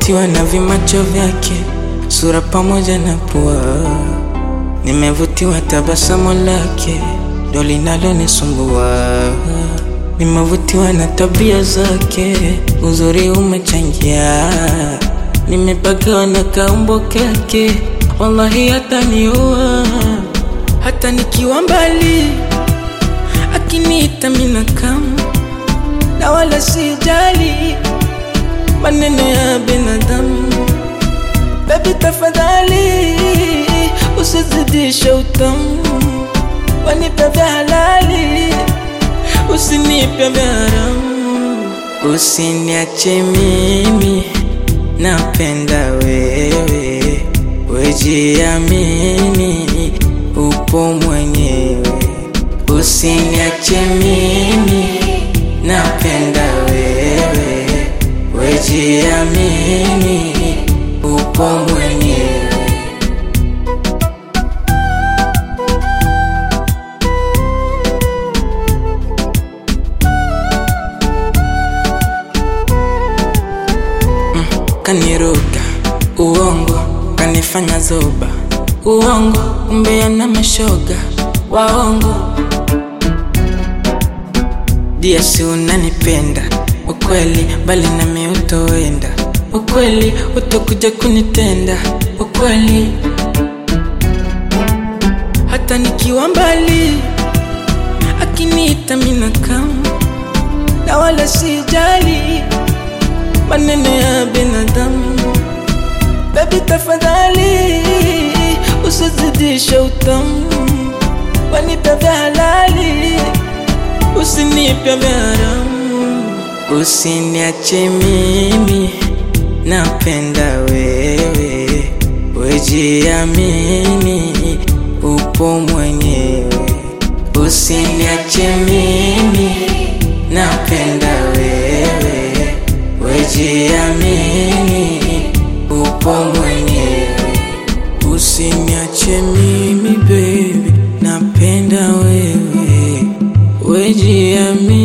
Nimevutiwa na vimacho vyake, sura pamoja na pua. Nimevutiwa tabasamu lake, ndo linalonisumbua. Nimevutiwa na tabia zake, uzuri umechangia. Nimepagawa na kaumbo kake, wallahi hataniua. Hata nikiwa mbali, akiniita mina kama, na wala sijali maneno ya binadamu. Baby tafadhali, usizidishe utamu, wanipe vya halali, usinipe vya haramu. Usiniache mimi, napenda wewe, wejiamini, upo mwenyewe. Usiniache mimi, napenda wewe, wejiamini, upo mwenyewe. Kaniruka uongo, kanifanya zoba uongo, umbea na mashoga waongo. Dia si unanipenda ukweli, bali nami utoenda ukweli, utakuja kunitenda ukweli. Hata nikiwa mbali, akiniita mina kama, na wala sijali maneno ya binadamu. Baby tafadhali, usizidishe utamu, wanipe vya halali, usinipe vya haramu. Usiniache mimi, napenda wewe, wejiamini, upo mwenyewe. Usiniache mimi, napenda wewe, wejiamini, upo mwenyewe. Usiniache mimi baby, napenda wewe, wejiamini.